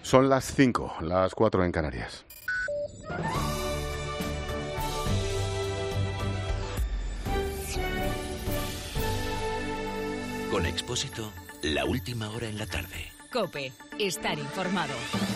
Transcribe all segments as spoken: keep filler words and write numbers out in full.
Son las cinco, las cuatro en Canarias. Con Expósito, la última hora en la tarde. COPE, estar informado.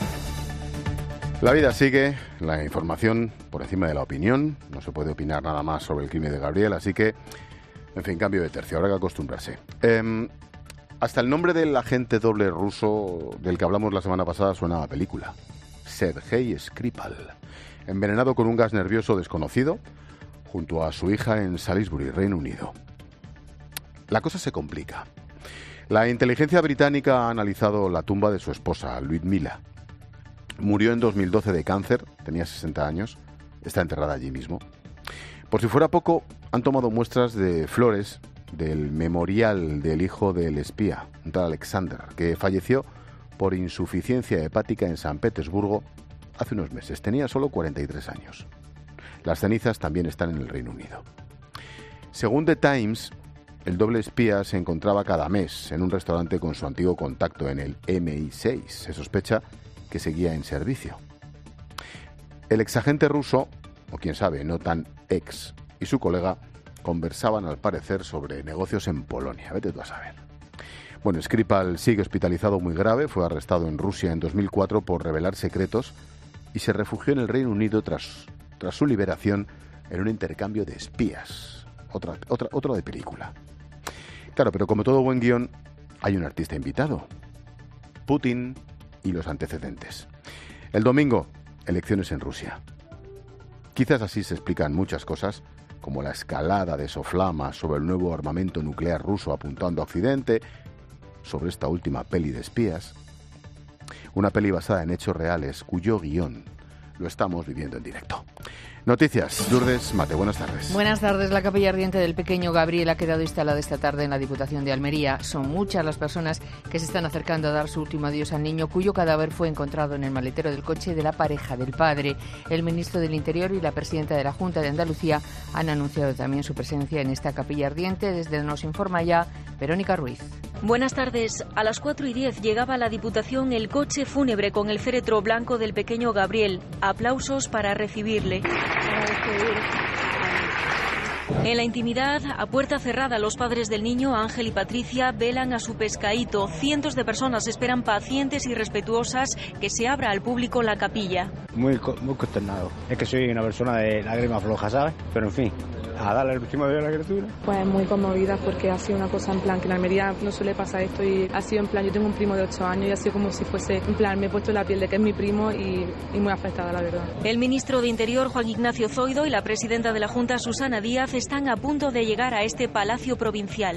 La vida sigue, la información por encima de la opinión. No se puede opinar nada más sobre el crimen de Gabriel, así que, en fin, cambio de tercio, habrá que acostumbrarse. Eh, hasta el nombre del agente doble ruso del que hablamos la semana pasada suena a película. Sergei Skripal, envenenado con un gas nervioso desconocido junto a su hija en Salisbury, Reino Unido. La cosa se complica. La inteligencia británica ha analizado la tumba de su esposa, Lyudmila. Murió en dos mil doce de cáncer, tenía sesenta años, está enterrada allí mismo. Por si fuera poco, han tomado muestras de flores del memorial del hijo del espía, un tal Alexander, que falleció por insuficiencia hepática en San Petersburgo hace unos meses. Tenía solo cuarenta y tres años. Las cenizas también están en el Reino Unido. Según The Times, el doble espía se encontraba cada mes en un restaurante con su antiguo contacto en el eme i seis. Se sospecha que seguía en servicio. El exagente ruso, o quién sabe, no tan ex, y su colega conversaban al parecer sobre negocios en Polonia. Vete tú a saber. Bueno, Skripal sigue hospitalizado muy grave, fue arrestado en Rusia en dos mil cuatro por revelar secretos y se refugió en el Reino Unido tras, tras su liberación en un intercambio de espías. Otra, otra, otro de película. Claro, pero como todo buen guión, hay un artista invitado. Putin y los antecedentes. El domingo, elecciones en Rusia. Quizás así se explican muchas cosas, como la escalada de soflamas sobre el nuevo armamento nuclear ruso apuntando a Occidente, sobre esta última peli de espías. Una peli basada en hechos reales, cuyo guión lo estamos viviendo en directo. Noticias. Lourdes Mate, buenas tardes. Buenas tardes. La capilla ardiente del pequeño Gabriel ha quedado instalada esta tarde en la Diputación de Almería. Son muchas las personas que se están acercando a dar su último adiós al niño, cuyo cadáver fue encontrado en el maletero del coche de la pareja del padre. El ministro del Interior y la presidenta de la Junta de Andalucía han anunciado también su presencia en esta capilla ardiente. Desde nos informa ya Verónica Ruiz. Buenas tardes. A las cuatro y diez llegaba a la Diputación el coche fúnebre con el féretro blanco del pequeño Gabriel. Aplausos para recibirle. En la intimidad, a puerta cerrada, los padres del niño, Ángel y Patricia, velan a su pescadito. Cientos de personas esperan pacientes y respetuosas que se abra al público la capilla. Muy, muy consternado. Es que soy una persona de lágrimas flojas, ¿sabes? Pero en fin, a darle el último adiós a la criatura. Pues muy conmovida porque ha sido una cosa en plan que en Almería no suele pasar esto y ha sido en plan, yo tengo un primo de ocho años y ha sido como si fuese, en plan, me he puesto la piel de que es mi primo y, y muy afectada, la verdad. El ministro de Interior, Juan Ignacio Zoido, y la presidenta de la Junta, Susana Díaz, están a punto de llegar a este palacio provincial.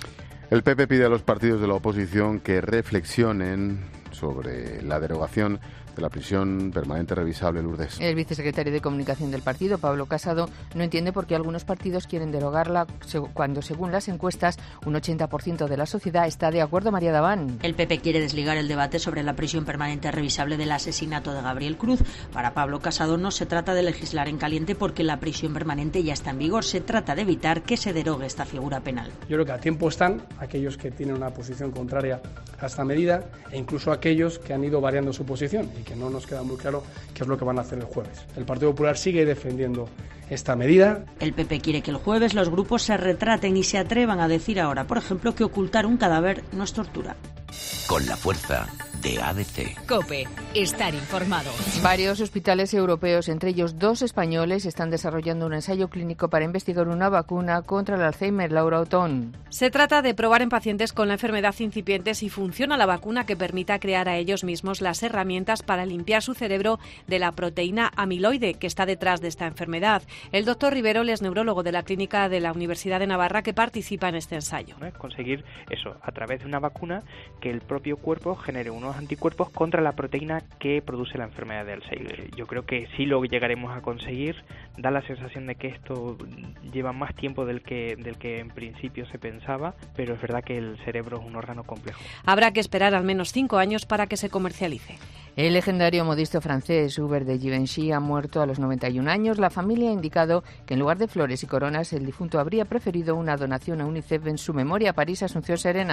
El P P pide a los partidos de la oposición que reflexionen sobre la derogación de la prisión permanente revisable, Lourdes. El vicesecretario de Comunicación del partido, Pablo Casado, no entiende por qué algunos partidos quieren derogarla cuando, según las encuestas, un ochenta por ciento de la sociedad está de acuerdo. María Daván. El P P quiere desligar el debate sobre la prisión permanente revisable del asesinato de Gabriel Cruz. Para Pablo Casado no se trata de legislar en caliente porque la prisión permanente ya está en vigor. Se trata de evitar que se derogue esta figura penal. Yo creo que a tiempo están aquellos que tienen una posición contraria a esta medida e incluso aquellos que han ido variando su posición y que no nos queda muy claro qué es lo que van a hacer el jueves. El Partido Popular sigue defendiendo esta medida. El P P quiere que el jueves los grupos se retraten y se atrevan a decir ahora, por ejemplo, que ocultar un cadáver no es tortura. Con la fuerza de A B C. COPE, estar informado. Varios hospitales europeos, entre ellos dos españoles, están desarrollando un ensayo clínico para investigar una vacuna contra el Alzheimer. Laura Otón. Se trata de probar en pacientes con la enfermedad incipiente si funciona la vacuna que permita crear a ellos mismos las herramientas para limpiar su cerebro de la proteína amiloide que está detrás de esta enfermedad. El doctor Riverol es neurólogo de la clínica de la Universidad de Navarra que participa en este ensayo. Conseguir eso, a través de una vacuna, que el propio cuerpo genere unos anticuerpos contra la proteína que produce la enfermedad de Alzheimer. Yo creo que sí lo llegaremos a conseguir. Da la sensación de que esto lleva más tiempo del que, del que en principio se pensaba, pero es verdad que el cerebro es un órgano complejo. Habrá que esperar al menos cinco años para que se comercialice. El legendario modisto francés Hubert de Givenchy ha muerto a los noventa y un años. La familia ha indicado que en lugar de flores y coronas, el difunto habría preferido una donación a UNICEF en su memoria. París, Asunción Serena.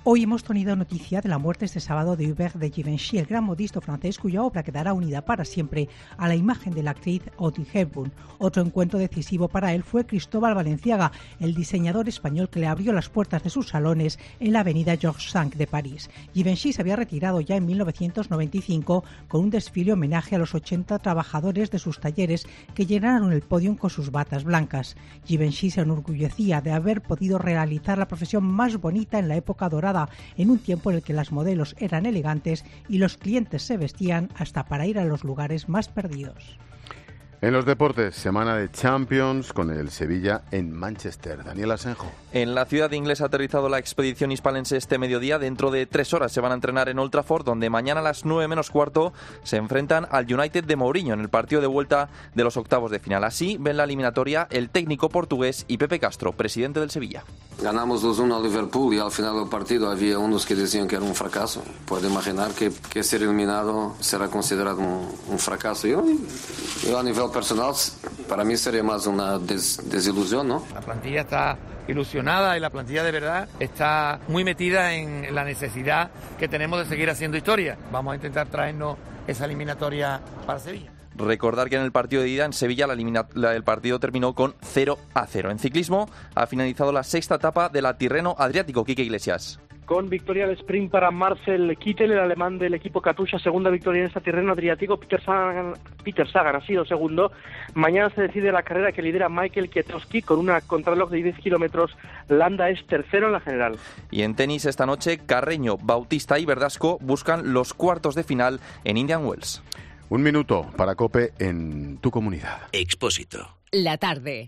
Hoy hemos tenido noticia de la muerte este sábado de Hubert de Givenchy, el gran modisto francés cuya obra quedará unida para siempre a la imagen de la actriz Audrey Hepburn. Otro encuentro decisivo para él fue Cristóbal Balenciaga, el diseñador español que le abrió las puertas de sus salones en la avenida Georges cinco de París. Givenchy se había retirado ya en mil novecientos noventa y cinco con un desfile homenaje a los ochenta trabajadores de sus talleres que llenaron el podio con sus batas blancas. Givenchy se enorgullecía de haber podido realizar la profesión más bonita en la época dorada, en un tiempo en el que las modelos eran elegantes y los clientes se vestían hasta para ir a los lugares más perdidos. En los deportes, semana de Champions con el Sevilla en Manchester. Daniel Asenjo. En la ciudad inglesa ha aterrizado la expedición hispalense este mediodía. Dentro de tres horas se van a entrenar en Old Trafford, donde mañana a las nueve menos cuarto se enfrentan al United de Mourinho en el partido de vuelta de los octavos de final. Así ven la eliminatoria el técnico portugués y Pepe Castro, presidente del Sevilla. Ganamos dos uno al Liverpool y al final del partido había unos que decían que era un fracaso. Puede imaginar que, que ser eliminado será considerado un, un fracaso. Yo, yo a nivel personal, para mí sería más una des, desilusión, ¿no? La plantilla está ilusionada y la plantilla de verdad está muy metida en la necesidad que tenemos de seguir haciendo historia. Vamos a intentar traernos esa eliminatoria para Sevilla. Recordar que en el partido de ida en Sevilla la elimina, la, el partido terminó con cero a cero. En ciclismo ha finalizado la sexta etapa de la Tirreno Adriático. Quique Iglesias. Con victoria al sprint para Marcel Kittel, el alemán del equipo Katusha, segunda victoria en esta Tirreno Adriático. Peter Sagan, Peter Sagan ha sido segundo. Mañana se decide la carrera que lidera Michael Kwiatkowski con una contrarreloj de diez kilómetros. Landa es tercero en la general. Y en tenis esta noche, Carreño, Bautista y Verdasco buscan los cuartos de final en Indian Wells. Un minuto para COPE en tu comunidad. Expósito. La tarde.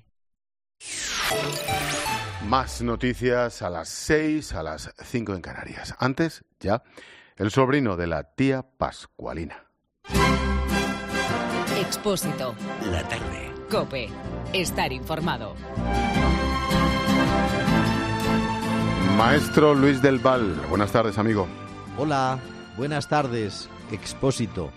Más noticias a las seis, a las cinco en Canarias. Antes, ya, el sobrino de la tía Pascualina. Expósito. La tarde. COPE. Estar informado. Maestro Luis del Val. Buenas tardes, amigo. Hola, buenas tardes, Expósito.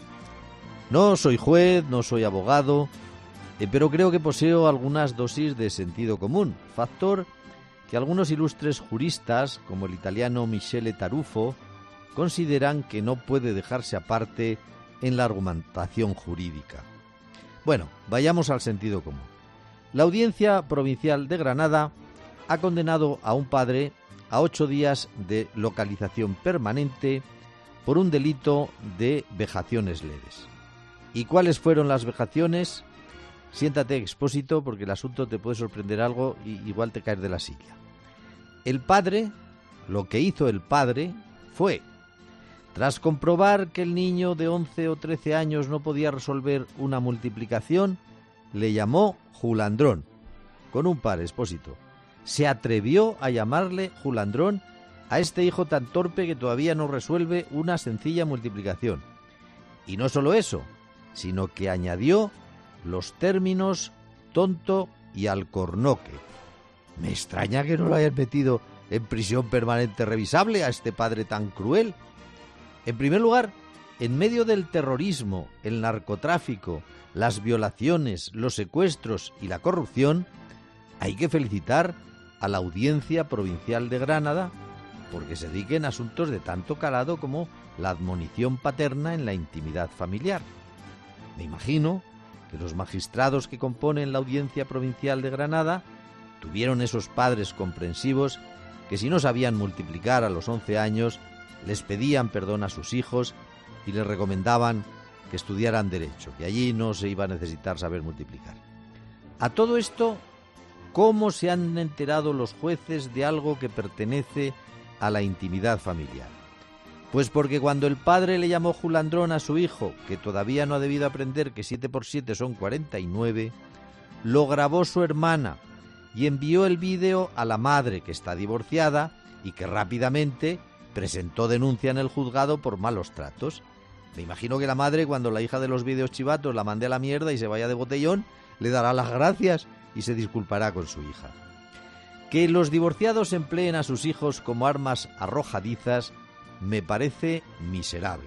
No soy juez, no soy abogado, eh, pero creo que poseo algunas dosis de sentido común, factor que algunos ilustres juristas, como el italiano Michele Tarufo, consideran que no puede dejarse aparte en la argumentación jurídica. Bueno, vayamos al sentido común. La Audiencia Provincial de Granada ha condenado a un padre a ocho días de localización permanente por un delito de vejaciones leves. ¿Y cuáles fueron las vejaciones? Siéntate, Expósito, porque el asunto te puede sorprender algo y igual te caes de la silla. El padre, lo que hizo el padre fue, tras comprobar que el niño de once o trece años no podía resolver una multiplicación, le llamó Julandrón, con un par, Expósito. Se atrevió a llamarle Julandrón a este hijo tan torpe que todavía no resuelve una sencilla multiplicación. Y no solo eso, sino que añadió los términos tonto y alcornoque. Me extraña que no lo hayan metido en prisión permanente revisable a este padre tan cruel. En primer lugar, en medio del terrorismo, el narcotráfico, las violaciones, los secuestros y la corrupción, hay que felicitar a la Audiencia Provincial de Granada porque se dediquen a asuntos de tanto calado como la admonición paterna en la intimidad familiar. Me imagino que los magistrados que componen la Audiencia Provincial de Granada tuvieron esos padres comprensivos que si no sabían multiplicar a los once años, les pedían perdón a sus hijos y les recomendaban que estudiaran Derecho, que allí no se iba a necesitar saber multiplicar. A todo esto, ¿cómo se han enterado los jueces de algo que pertenece a la intimidad familiar? Pues porque cuando el padre le llamó Julandrón a su hijo, que todavía no ha debido aprender que siete por siete son cuarenta y nueve, lo grabó su hermana y envió el vídeo a la madre, que está divorciada y que rápidamente presentó denuncia en el juzgado por malos tratos. Me imagino que la madre, cuando la hija de los vídeos chivatos la mande a la mierda y se vaya de botellón, le dará las gracias y se disculpará con su hija. Que los divorciados empleen a sus hijos como armas arrojadizas me parece miserable.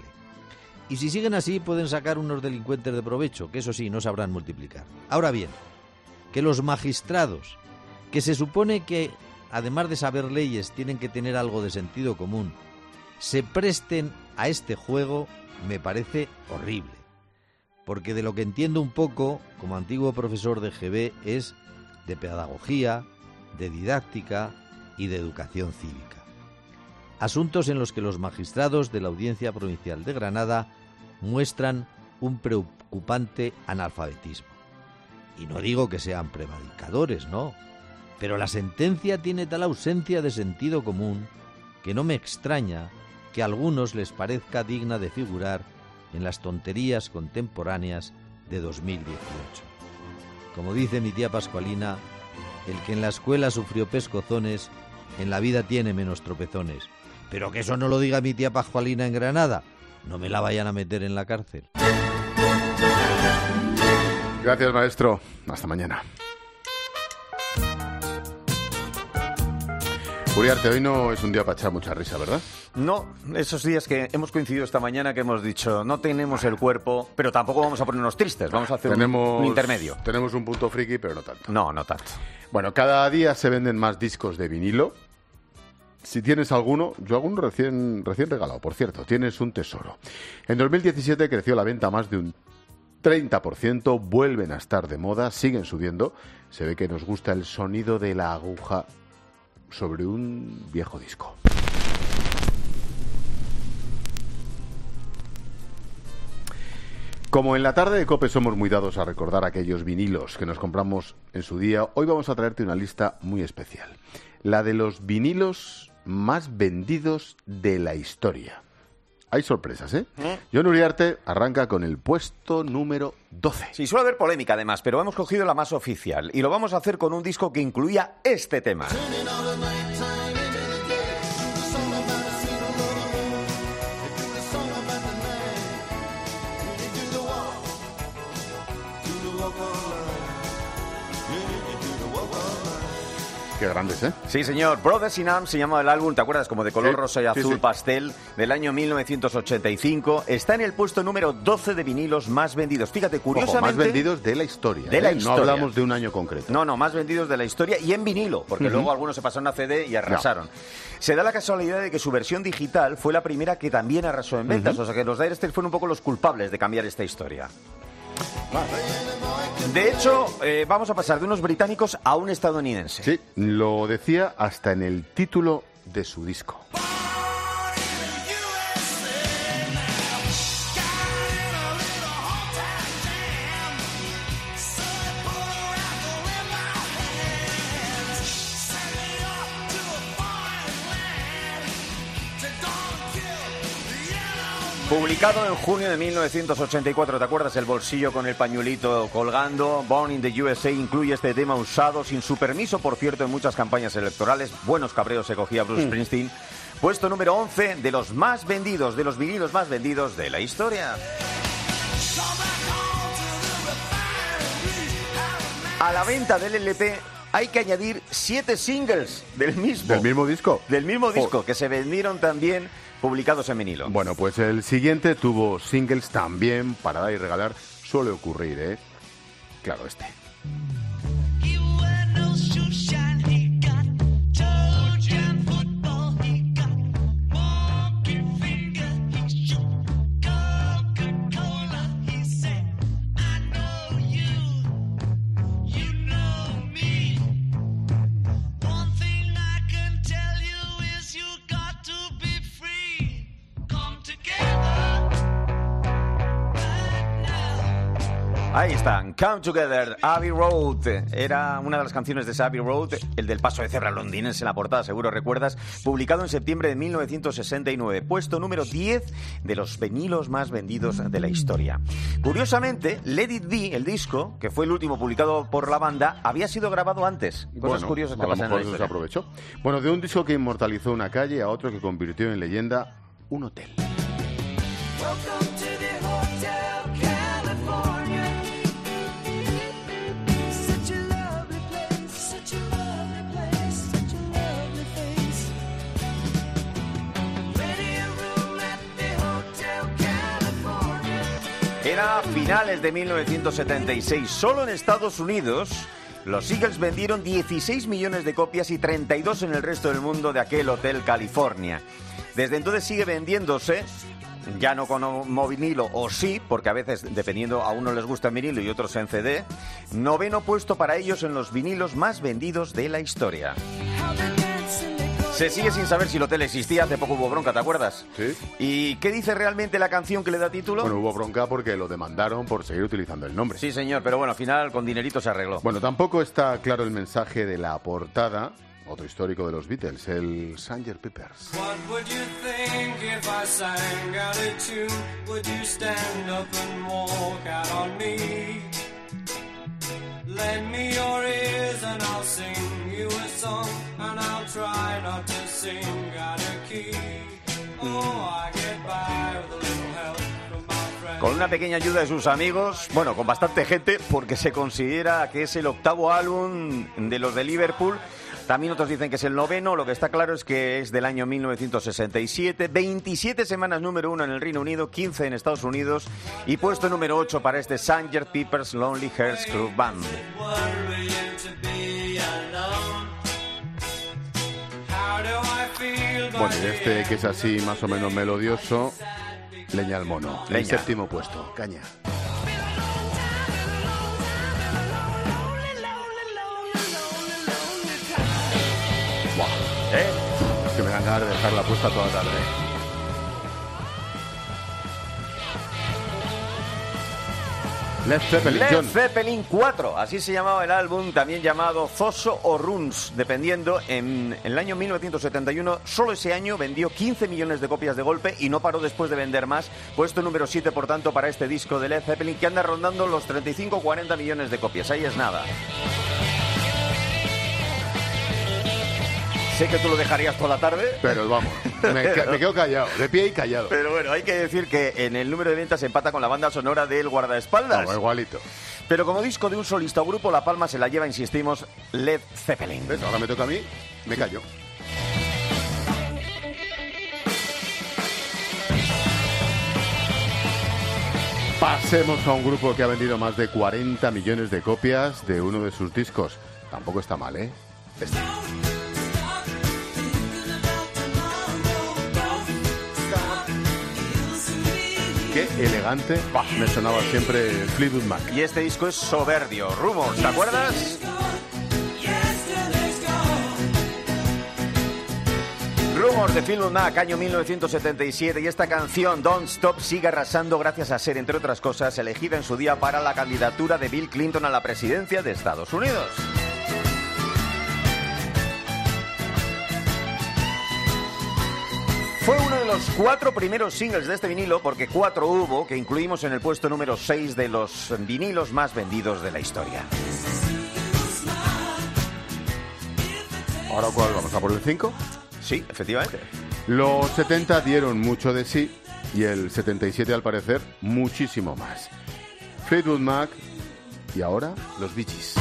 Y si siguen así pueden sacar unos delincuentes de provecho, que eso sí, no sabrán multiplicar. Ahora bien, que los magistrados, que se supone que además de saber leyes, tienen que tener algo de sentido común, se presten a este juego me parece horrible. Porque de lo que entiendo un poco, como antiguo profesor de G B, es de pedagogía, de didáctica y de educación cívica. Asuntos en los que los magistrados de la Audiencia Provincial de Granada muestran un preocupante analfabetismo. Y no digo que sean prevaricadores, no, pero la sentencia tiene tal ausencia de sentido común que no me extraña que a algunos les parezca digna de figurar en las tonterías contemporáneas de dos mil dieciocho. Como dice mi tía Pascualina, el que en la escuela sufrió pescozones, en la vida tiene menos tropezones. Pero que eso no lo diga mi tía Pascualina en Granada, no me la vayan a meter en la cárcel. Gracias, maestro. Hasta mañana. Uriarte, hoy no es un día para echar mucha risa, ¿verdad? No, esos días que hemos coincidido esta mañana que hemos dicho no tenemos el cuerpo, pero tampoco vamos a ponernos tristes, vamos a hacer tenemos, un, un intermedio. Tenemos un punto friki, pero no tanto. No, no tanto. Bueno, cada día se venden más discos de vinilo. Si tienes alguno, yo hago uno recién, recién regalado, por cierto, tienes un tesoro. En dos mil diecisiete creció la venta más de un treinta por ciento, vuelven a estar de moda, siguen subiendo. Se ve que nos gusta el sonido de la aguja sobre un viejo disco. Como en la tarde de COPE somos muy dados a recordar aquellos vinilos que nos compramos en su día, hoy vamos a traerte una lista muy especial. La de los vinilos más vendidos de la historia. Hay sorpresas, ¿eh? ¿Eh? John Uriarte arranca con el puesto número doce. Sí, suele haber polémica además, pero hemos cogido la más oficial y lo vamos a hacer con un disco que incluía este tema. Qué grandes, ¿eh? Sí, señor. Brothers in Arms se llama el álbum, ¿te acuerdas? Como de color sí, rosa y azul sí, sí. pastel, del año mil novecientos ochenta y cinco. Está en el puesto número doce de vinilos más vendidos. Fíjate, curiosamente... Ojo, más vendidos de la historia. De ¿eh? la historia. No hablamos de un año concreto. No, no, más vendidos de la historia y en vinilo, porque uh-huh. luego algunos se pasaron a C D y arrasaron. No. Se da la casualidad de que su versión digital fue la primera que también arrasó en ventas. Uh-huh. O sea que los Dire Straits fueron un poco los culpables de cambiar esta historia. De hecho, eh, vamos a pasar de unos británicos a un estadounidense. Sí, lo decía hasta en el título de su disco. Publicado en junio de mil novecientos ochenta y cuatro, ¿te acuerdas? El bolsillo con el pañuelito colgando. Born in the U S A incluye este tema usado sin su permiso, por cierto, en muchas campañas electorales. Buenos cabreos se cogía Bruce mm. Springsteen. Puesto número once de los más vendidos, de los vinilos más vendidos de la historia. A la venta del L P hay que añadir siete singles del mismo. ¿Del mismo disco? Del mismo disco, oh. que se vendieron también publicados en vinilo. Bueno, pues el siguiente tuvo singles también para dar y regalar. Suele ocurrir, ¿eh? Claro, este. Ahí están, Come Together, Abbey Road. Era una de las canciones de esa Abbey Road, el del paso de cebra londinense en la portada, seguro recuerdas, publicado en septiembre de mil novecientos sesenta y nueve, puesto número diez de los vinilos más vendidos de la historia. Curiosamente, Let It Be, el disco, que fue el último publicado por la banda, había sido grabado antes. Cosas bueno, curiosas que a lo pasan mejor en la eso se aprovechó. Bueno, de un disco que inmortalizó una calle a otro que convirtió en leyenda un hotel. Era finales de mil novecientos setenta y seis, solo en Estados Unidos Los Eagles vendieron dieciséis millones de copias y treinta y dos en el resto del mundo de aquel Hotel California. Desde entonces sigue vendiéndose, ya no como vinilo, o sí, porque a veces, dependiendo, a unos les gusta en vinilo y otros en C D. Noveno puesto para ellos en los vinilos más vendidos de la historia. Se sigue sin saber si el hotel existía, hace poco hubo bronca, ¿te acuerdas? Sí. ¿Y qué dice realmente la canción que le da título? Bueno, hubo bronca porque lo demandaron por seguir utilizando el nombre. Sí, señor, pero bueno, al final con dinerito se arregló. Bueno, tampoco está claro el mensaje de la portada, otro histórico de los Beatles, el Sanger Peppers. What would you think if I sang out a tune? Would you stand up and walk out on me? Lend me your ears and I'll sing you a song, and I'll try not to sing out of key. Oh, I get by with a little help from my friends. Con una pequeña ayuda de sus amigos, bueno, con bastante gente, porque se considera que es el octavo álbum de los de Liverpool. También otros dicen que es el noveno. Lo que está claro es que es del año mil novecientos sesenta y siete, veintisiete semanas número uno en el Reino Unido, quince en Estados Unidos y puesto número ocho para este Sanger Peppers Lonely Hearts Club Band. Bueno, y este que es así más o menos melodioso, Leña al mono, Leña. el séptimo puesto, caña. ¿Eh? Es que me dan ganas de dejarla puesta toda la tarde. Led Zeppelin, Led John. Zeppelin cuatro, así se llamaba el álbum, también llamado Zoso o Runs, dependiendo. En, en el año mil novecientos setenta y uno, solo ese año vendió quince millones de copias de golpe y no paró después de vender más. Puesto número siete, por tanto, para este disco de Led Zeppelin, que anda rondando los treinta y cinco a cuarenta millones de copias. Ahí es nada. Sé que tú lo dejarías toda la tarde. Pero vamos, me, me quedo callado, de pie y callado. Pero bueno, hay que decir que en el número de ventas se empata con la banda sonora del Guardaespaldas. No, igualito. Pero como disco de un solista o grupo, la palma se la lleva, insistimos, Led Zeppelin. ¿Ves? Ahora me toca a mí, me callo. Pasemos a un grupo que ha vendido más de cuarenta millones de copias de uno de sus discos. Tampoco está mal, ¿eh? Este. Qué elegante me sonaba siempre Fleetwood Mac. Y este disco es soberbio. Rumors, ¿te acuerdas? Rumors de Fleetwood Mac, año mil novecientos setenta y siete, y esta canción, Don't Stop, sigue arrasando gracias a ser, entre otras cosas, elegida en su día para la candidatura de Bill Clinton a la presidencia de Estados Unidos. Fue uno de los cuatro primeros singles de este vinilo, porque cuatro hubo, que incluimos en el puesto número seis de los vinilos más vendidos de la historia. ¿Ahora cuál? ¿Vamos a por el cinco? Sí, efectivamente. Los setenta dieron mucho de sí y el setenta y siete, al parecer, muchísimo más. Fleetwood Mac y ahora los Bee Gees.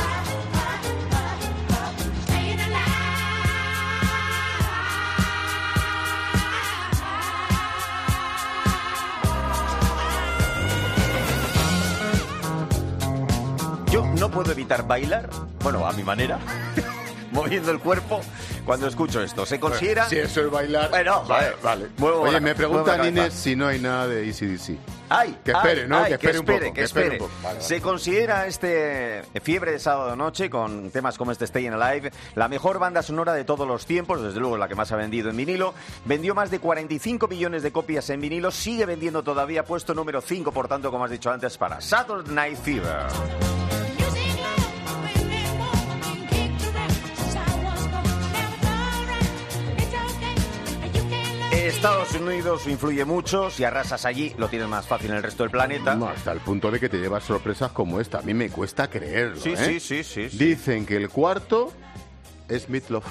Yo no puedo evitar bailar, bueno, a mi manera, moviendo el cuerpo cuando escucho esto. ¿Se considera? Si eso es bailar... Bueno, vale, vale. Muevo Oye, la- me muevo la preguntan cabeza. Inés si no hay nada de A C D C. Ay, Que espere, ay, ¿no? ay, Que espere un poco, que que espere espere. un poco. Vale, vale. Se considera este Fiebre de Sábado Noche, con temas como este Stayin' Alive, la mejor banda sonora de todos los tiempos, desde luego la que más ha vendido en vinilo. Vendió más de cuarenta y cinco millones de copias en vinilo, sigue vendiendo todavía, puesto número cinco, por tanto, como has dicho antes, para Saturday Night Fever. Estados Unidos influye mucho, si arrasas allí lo tienes más fácil en el resto del planeta. No, hasta el punto de que te llevas sorpresas como esta. A mí me cuesta creerlo, Sí, ¿eh? sí, sí, sí, sí. Dicen que el cuarto es Meatloaf.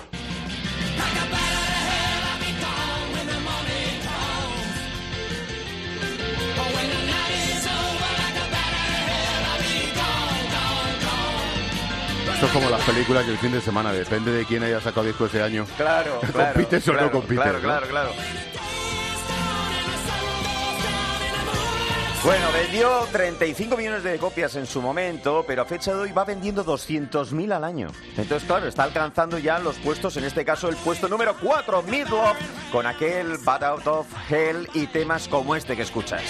Esto es como las películas del fin de semana, depende de quién haya sacado disco ese año. Claro, claro. ¿Compites o claro, no compites? Claro, ¿no? claro, claro. Bueno, vendió treinta y cinco millones de copias en su momento, pero a fecha de hoy va vendiendo doscientos mil al año. Entonces, claro, está alcanzando ya los puestos, en este caso el puesto número cuatro, Meatloaf, con aquel Bad Out of Hell y temas como este que escuchas.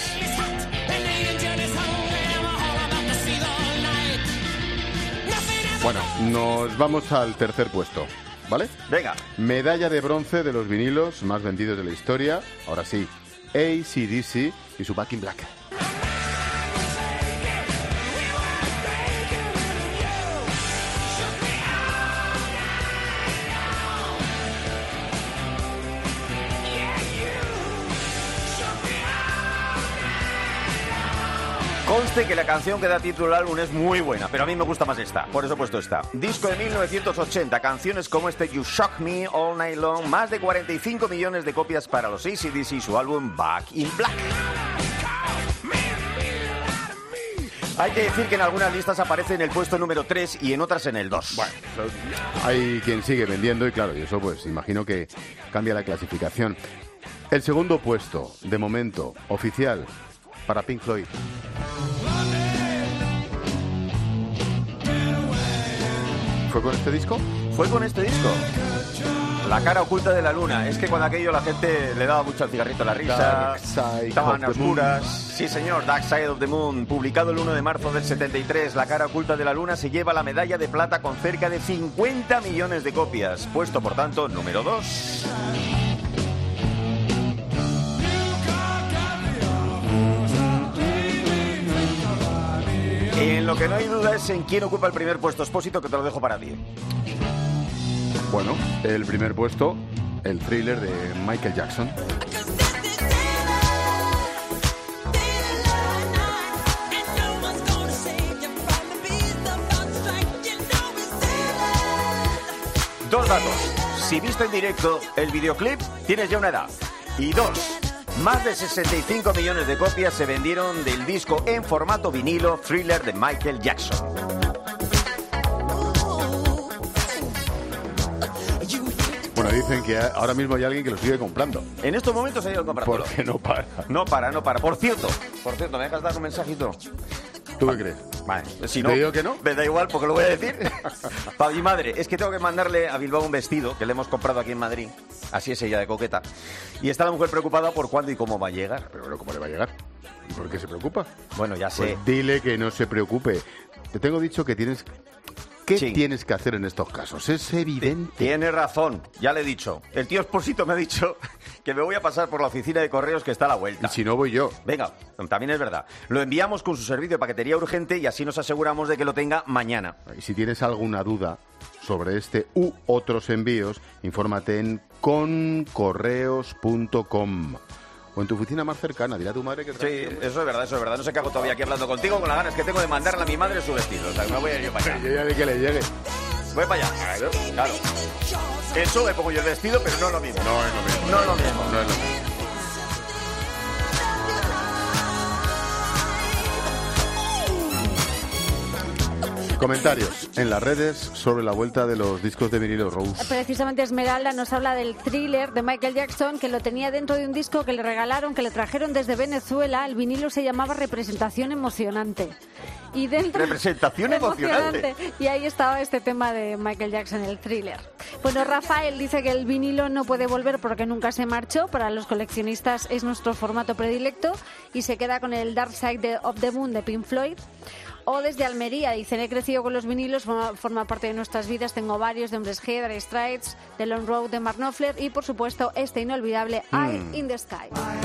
Bueno, nos vamos al tercer puesto, ¿vale? Venga. Medalla de bronce de los vinilos más vendidos de la historia. Ahora sí, A C D C y su Back in Black. Conste que la canción que da título al álbum es muy buena, pero a mí me gusta más esta, por eso he puesto esta. Disco de mil novecientos ochenta, canciones como este You Shock Me All Night Long, más de cuarenta y cinco millones de copias para los A C D C y su álbum Back in Black. Hay que decir que en algunas listas aparece en el puesto número tres y en otras en el dos. Bueno, hay quien sigue vendiendo y claro, y eso pues imagino que cambia la clasificación. El segundo puesto, de momento, oficial, para Pink Floyd. ¿Fue con este disco? Fue con este disco. La cara oculta de la luna. Es que cuando aquello la gente le daba mucho al cigarrito a la risa. Dark Side Estaban of the oscuras. Moon. Sí, señor. Dark Side of the Moon. Publicado el uno de marzo del setenta y tres. La cara oculta de la luna se lleva la medalla de plata con cerca de cincuenta millones de copias. Puesto, por tanto, número dos. En lo que no hay duda es en quién ocupa el primer puesto. Expósito, que te lo dejo para ti. Bueno, el primer puesto, el Thriller de Michael Jackson. Dos datos. Si viste en directo el videoclip, tienes ya una edad. Y dos, más de sesenta y cinco millones de copias se vendieron del disco en formato vinilo Thriller de Michael Jackson. Bueno, dicen que ahora mismo hay alguien que lo sigue comprando. En estos momentos ha ido comprando. Porque no para. No para, no para. Por cierto, por cierto, ¿me dejas dar un mensajito? ¿Tú qué crees? Vale, si no, ¿Te digo que no? Me da igual porque lo voy a decir. Para mi madre, es que tengo que mandarle a Bilbao un vestido que le hemos comprado aquí en Madrid. Así es ella, de coqueta. Y está la mujer preocupada por cuándo y cómo va a llegar. Pero bueno, ¿cómo le va a llegar? ¿Y por qué se preocupa? Bueno, ya sé. Pues dile que no se preocupe. Te tengo dicho que tienes... ¿Qué Sí. tienes que hacer en estos casos? Es evidente. Tiene razón, ya le he dicho. El tío Expósito me ha dicho que me voy a pasar por la oficina de correos que está a la vuelta. Y si no, voy yo. Venga, también es verdad. Lo enviamos con su servicio de paquetería urgente y así nos aseguramos de que lo tenga mañana. Y si tienes alguna duda sobre este u otros envíos, infórmate en concorreos punto com o en tu oficina más cercana. Dile a tu madre que... Sí, eso es verdad, eso es verdad. No sé qué hago todavía aquí hablando contigo con las ganas que tengo de mandarle a mi madre su vestido. O sea, que me voy a ir yo para allá. Yo ya de que le llegue. Voy para allá. Claro, claro. Eso me pongo yo el vestido, pero no es lo mismo. No es lo mismo. No es lo mismo. No es lo mismo. Comentarios en las redes sobre la vuelta de los discos de vinilo, Rose. Precisamente Esmeralda nos habla del Thriller de Michael Jackson, que lo tenía dentro de un disco que le regalaron, que le trajeron desde Venezuela. El vinilo se llamaba Representación Emocionante. Y dentro... Representación emocionante. Y ahí estaba este tema de Michael Jackson, el Thriller. Bueno, Rafael dice que el vinilo no puede volver porque nunca se marchó. Para los coleccionistas es nuestro formato predilecto y se queda con el Dark Side of the Moon de Pink Floyd. O desde Almería, dicen, he crecido con los vinilos, forma, forma parte de nuestras vidas, tengo varios de Hombres G, Dire Straits, The Long Road de Mark Knopfler y, por supuesto, este inolvidable mm. Eye in the Sky.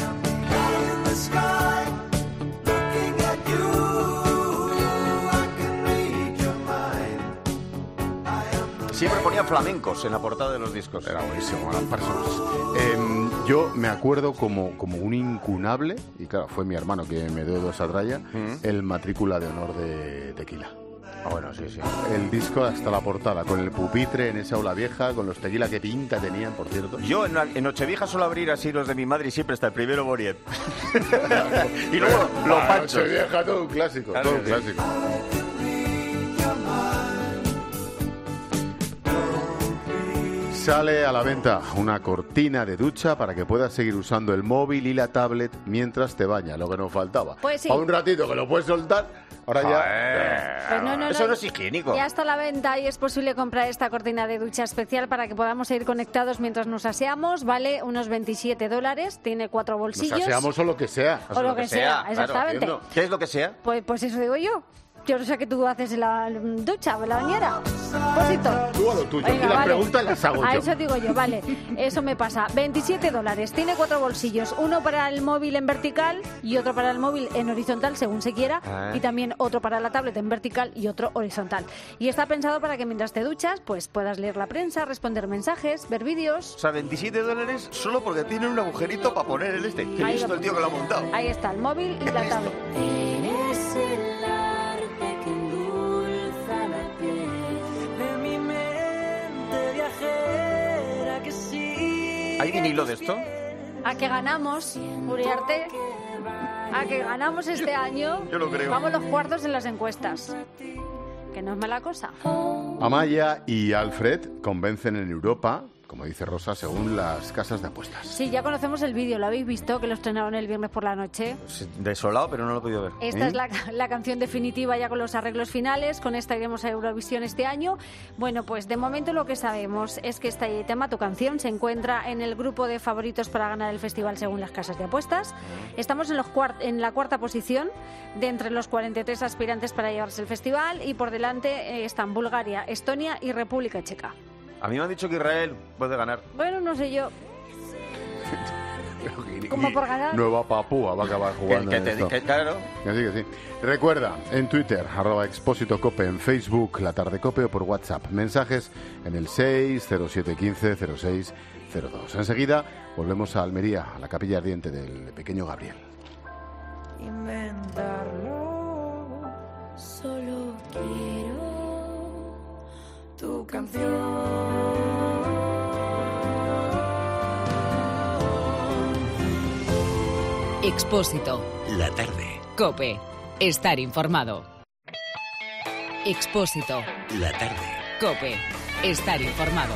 Siempre ponía flamencos en la portada de los discos. Era buenísimo, eran personas. Eh, yo me acuerdo como, como un incunable, y claro, fue mi hermano que me dio esa tralla, mm. el Matrícula de Honor de Tequila. Ah, bueno, sí, sí. El disco hasta la portada, con el pupitre en esa aula vieja, con los Tequila, que pinta tenían, por cierto. Yo en, en Nochevieja suelo abrir así los de mi madre y siempre está el primero Boriet. Y luego los ah, panchos. Nochevieja, todo un clásico, claro, todo un clásico. sale a la venta una cortina de ducha para que puedas seguir usando el móvil y la tablet mientras te bañas, lo que nos faltaba. Pues sí. A un ratito que lo puedes soltar, ahora ya... Pues no, no, Eso no, no es higiénico. Ya está a la venta y es posible comprar esta cortina de ducha especial para que podamos seguir conectados mientras nos aseamos. Vale unos veintisiete dólares, tiene cuatro bolsillos. Nos aseamos o lo que sea. O lo que sea, exactamente. Claro, ¿qué es lo que sea? Pues, pues eso digo yo. Yo no sé qué tú haces en la ducha o en la bañera. Posito. Tú a lo tuyo. Venga, y las vale. preguntas las hago A yo. eso digo yo, vale. Eso me pasa. veintisiete dólares. Tiene cuatro bolsillos. Uno para el móvil en vertical y otro para el móvil en horizontal, según se quiera. Ah. Y también otro para la tablet en vertical y otro horizontal. Y está pensado para que mientras te duchas, pues puedas leer la prensa, responder mensajes, ver vídeos. O sea, veintisiete dólares solo porque tiene un agujerito para poner el este. Qué Ahí listo lo el tío que lo ha montado. Ahí está, el móvil y la tablet. Eres el arte que endulza la piel de mi mente viajera que sí. ¿Hay vinilo de esto? A que ganamos, Uriarte, a que ganamos este año. Yo lo creo. Vamos los cuartos en las encuestas. Que no es mala cosa. Amaya y Alfred convencen en Europa, como dice Rosa, según las casas de apuestas. Sí, ya conocemos el vídeo, ¿lo habéis visto? Que lo estrenaron el viernes por la noche. Desolado, pero no lo he podido ver. Esta es la, la canción definitiva ya con los arreglos finales. Con esta iremos a Eurovisión este año. Bueno, pues de momento lo que sabemos es que este tema, tu canción, se encuentra en el grupo de favoritos para ganar el festival según las casas de apuestas. Estamos en, los cuart- en la cuarta posición de entre los cuarenta y tres aspirantes para llevarse el festival y por delante eh, están Bulgaria, Estonia y República Checa. A mí me han dicho que Israel puede ganar. Bueno, no sé yo. Como por ganar. Nueva Papúa va a acabar jugando Que- que en te- esto. que- claro. Que sí, que sí. Recuerda, en Twitter, arroba Expósito Cope, en Facebook, La Tarde Cope o por WhatsApp. Mensajes en el seis cero siete uno cinco cero seis cero dos. Enseguida volvemos a Almería, a la capilla ardiente del pequeño Gabriel. Inventarlo, solo quiero tu canción. Expósito. La tarde. Cope. Estar informado. Expósito. La tarde. Cope. Estar informado.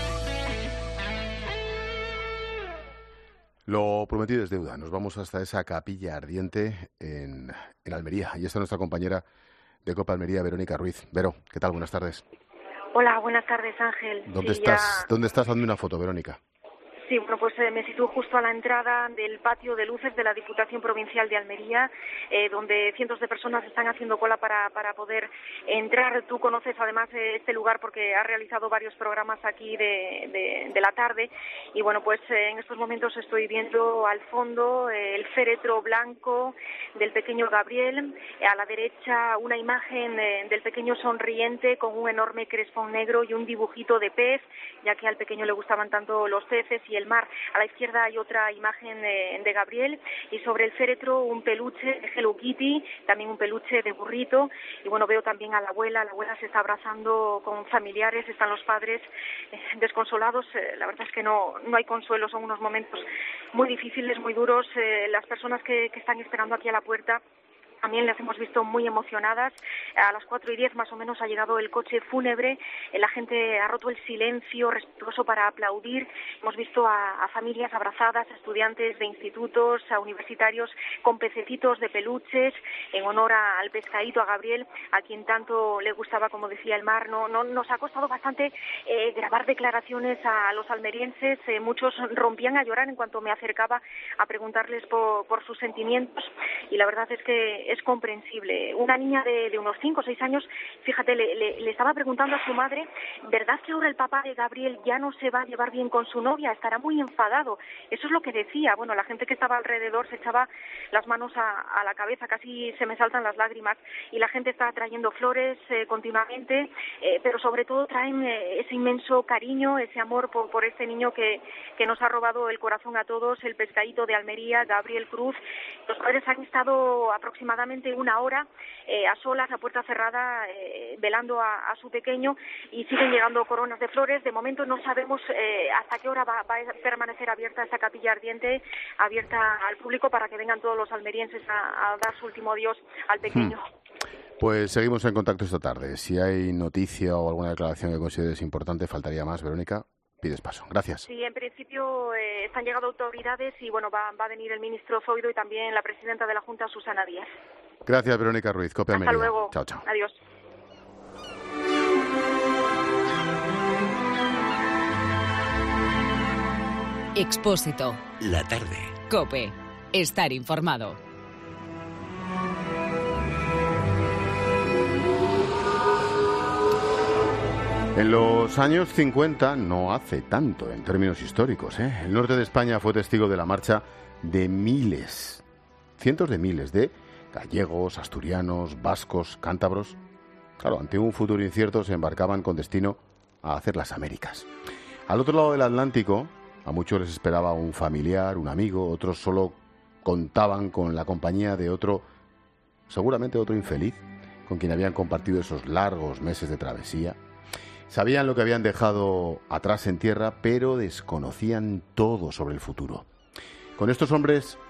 Lo prometido es deuda. Nos vamos hasta esa capilla ardiente en, en Almería. Y está nuestra compañera de Copa Almería, Verónica Ruiz. Vero, ¿qué tal? Buenas tardes. Hola, buenas tardes, Ángel. ¿Dónde Sí, estás? ya- ¿Dónde estás? Hazme una foto, Verónica. Sí, bueno, pues eh, me sitúo justo a la entrada del patio de luces de la Diputación Provincial de Almería, eh, donde cientos de personas están haciendo cola para, para poder entrar. Tú conoces además eh, este lugar porque has realizado varios programas aquí de, de, de la tarde y bueno, pues eh, en estos momentos estoy viendo al fondo eh, el féretro blanco del pequeño Gabriel, eh, a la derecha una imagen eh, del pequeño sonriente con un enorme crespón negro y un dibujito de pez, ya que al pequeño le gustaban tanto los peces y el mar. A la izquierda hay otra imagen de, de Gabriel y sobre el féretro un peluche de Hello Kitty, también un peluche de burrito y bueno, veo también a la abuela, la abuela se está abrazando con familiares, están los padres eh, desconsolados, eh, la verdad es que no, no hay consuelo, son unos momentos muy difíciles, muy duros, eh, las personas que, que están esperando aquí a la puerta también las hemos visto muy emocionadas. A las cuatro y diez más o menos ha llegado el coche fúnebre. La gente ha roto el silencio respetuoso para aplaudir. Hemos visto a, a familias abrazadas, a estudiantes de institutos, a universitarios con pececitos de peluches en honor a, al pescadito, a Gabriel, a quien tanto le gustaba, como decía, el mar. No, no nos ha costado bastante eh, grabar declaraciones a los almerienses. Eh, muchos rompían a llorar en cuanto me acercaba a preguntarles por, por sus sentimientos y la verdad es que es comprensible. Una niña de, de unos cinco o seis años, fíjate, le, le, le estaba preguntando a su madre, ¿verdad que ahora el papá de Gabriel ya no se va a llevar bien con su novia? Estará muy enfadado. Eso es lo que decía. Bueno, la gente que estaba alrededor se echaba las manos a, a la cabeza, casi se me saltan las lágrimas, y la gente está trayendo flores eh, continuamente, eh, pero sobre todo traen eh, ese inmenso cariño, ese amor por, por este niño que, que nos ha robado el corazón a todos, el pescadito de Almería, Gabriel Cruz. Los padres han estado aproximadamente una hora eh, a solas, a puerta cerrada, eh, velando a, a su pequeño y siguen llegando coronas de flores. De momento no sabemos eh, hasta qué hora va, va a permanecer abierta esta capilla ardiente, abierta al público para que vengan todos los almerienses a, a dar su último adiós al pequeño. Hmm. Pues seguimos en contacto esta tarde. Si hay noticia o alguna declaración que consideres importante, faltaría más, Verónica. pides paso. Gracias. Sí, en principio eh, están llegando autoridades y bueno, va, va a venir el ministro Zoido y también la presidenta de la Junta, Susana Díaz. Gracias, Verónica Ruiz. Cope Hasta Almería. luego. Chao, chao. Adiós. Expósito. La tarde. COPE. Estar informado. En los años cincuenta, no hace tanto en términos históricos, ¿eh? El norte de España fue testigo de la marcha de miles, cientos de miles de gallegos, asturianos, vascos, cántabros. Claro, ante un futuro incierto se embarcaban con destino a hacer las Américas. Al otro lado del Atlántico, a muchos les esperaba un familiar, un amigo, otros solo contaban con la compañía de otro, seguramente otro infeliz, con quien habían compartido esos largos meses de travesía. Sabían lo que habían dejado atrás en tierra, pero desconocían todo sobre el futuro. Con estos hombres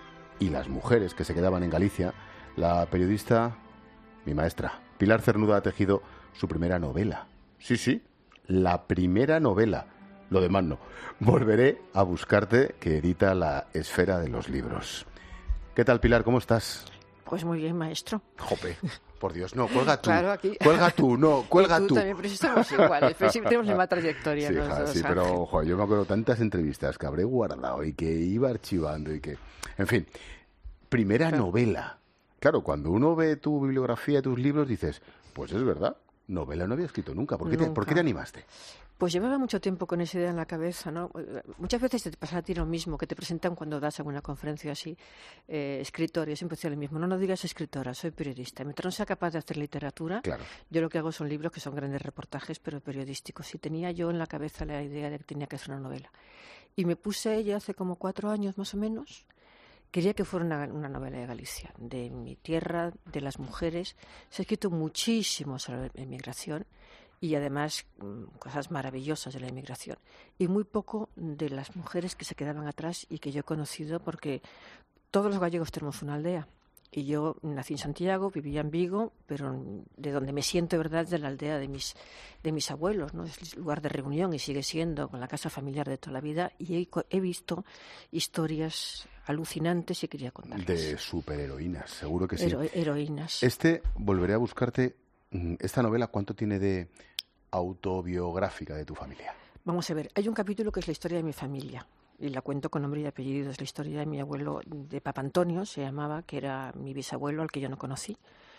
y las mujeres que se quedaban en Galicia, la periodista, mi maestra, Pilar Cernuda, ha tejido su primera novela. Sí, sí, la primera novela. Lo demás no. Volveré a buscarte, que edita La Esfera de los Libros. ¿Qué tal, Pilar? ¿Cómo estás? Pues muy bien, maestro. Jope, por Dios, no, cuelga tú. Claro, aquí... Cuelga tú, no, cuelga y tú. tú. También, pero si somos iguales, pero sí tenemos la misma trayectoria. Sí, los ja, dos, sí, pero joder, yo me acuerdo tantas entrevistas que habré guardado y que iba archivando y que... En fin, primera claro. novela. Claro, cuando uno ve tu bibliografía, tus libros, dices, pues es verdad, novela no había escrito nunca. ¿Por qué, nunca. Te, ¿por qué te animaste? Pues llevaba mucho tiempo con esa idea en la cabeza, ¿no? Muchas veces te pasa a ti lo mismo, que te presentan cuando das alguna conferencia así, eh, escritor, yo siempre decía lo mismo, no, no digas escritora, soy periodista. Mientras no sea capaz de hacer literatura, claro. yo lo que hago son libros que son grandes reportajes, pero periodísticos. Y tenía yo en la cabeza la idea de que tenía que hacer una novela. Y me puse ya hace como cuatro años más o menos, quería que fuera una, una novela de Galicia, de mi tierra, de las mujeres. Se ha escrito muchísimo sobre la emigración, y además cosas maravillosas de la inmigración. Y muy poco de las mujeres que se quedaban atrás y que yo he conocido, porque todos los gallegos tenemos una aldea. Y yo nací en Santiago, vivía en Vigo, pero de donde me siento de verdad es de la aldea de mis, de mis abuelos, ¿no? Es lugar de reunión y sigue siendo con la casa familiar de toda la vida. Y he, he visto historias alucinantes y quería contarlas. De superheroínas, seguro que sí. Hero, heroínas. Este, volveré a buscarte, esta novela, ¿cuánto tiene de autobiográfica de tu familia? Vamos a ver, hay un capítulo que es la historia de mi familia y la cuento con nombre y apellido. Es la historia de mi abuelo, de Papa Antonio se llamaba, que era mi bisabuelo al que yo no conocí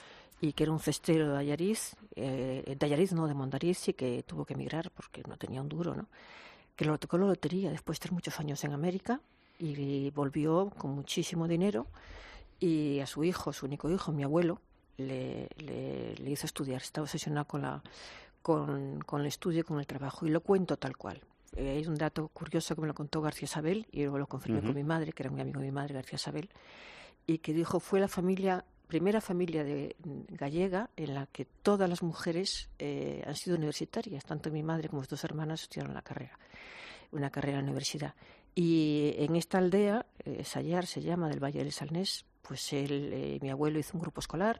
y que era un cestero de Allariz, eh, de Allariz no, de Mondariz, y que tuvo que emigrar porque no tenía un duro, ¿no? Que lo tocó la lotería después de estar muchos años en América y volvió con muchísimo dinero y a su hijo, su único hijo, mi abuelo, le, le, le hizo estudiar. Estaba obsesionado con la Con, con el estudio y con el trabajo, y lo cuento tal cual. Eh, hay un dato curioso que me lo contó García Sabel, y luego lo confirmé uh-huh. con mi madre, que era muy amigo de mi madre, García Sabel, y que dijo, fue la familia, primera familia de, gallega en la que todas las mujeres eh, han sido universitarias, tanto mi madre como sus dos hermanas estudiaron la carrera, una carrera en la universidad. Y en esta aldea, eh, Sayar se llama, del Valle del Salnés, pues él, eh, mi abuelo hizo un grupo escolar,